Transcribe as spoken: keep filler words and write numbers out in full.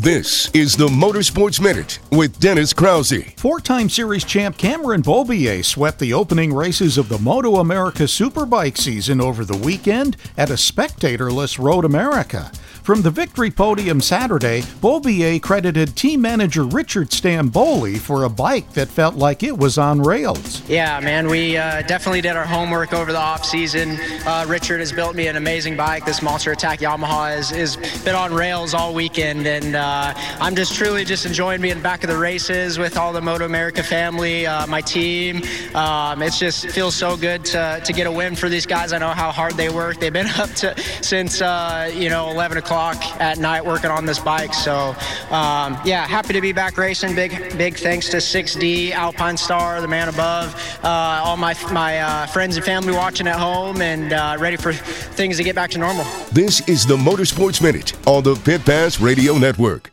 This is the Motorsports Minute with Dennis Krause. Four-time series champ Cameron Beaubier swept the opening races of the Moto America Superbike season over the weekend at a spectatorless Road America. From the victory podium Saturday, Beaubier credited team manager Richard Stamboli for a bike that felt like it was on rails. Yeah, man, we uh, definitely did our homework over the off-season. Uh, Richard has built me an amazing bike. This Monster Attack Yamaha has, has been on rails all weekend, and uh, I'm just truly just enjoying being back of the races with all the Moto America family, uh, my team. Um, it just feels so good to, to get a win for these guys. I know how hard they work. They've been up to since, uh, you know, eleven o'clock at night working on this bike. So, um, yeah, happy to be back racing. Big, big thanks to six D, Alpine Star, the man above, uh, all my my uh, friends and family watching at home, and uh, ready for things to get back to normal. This is the Motorsports Minute on the Pit Pass Radio Network.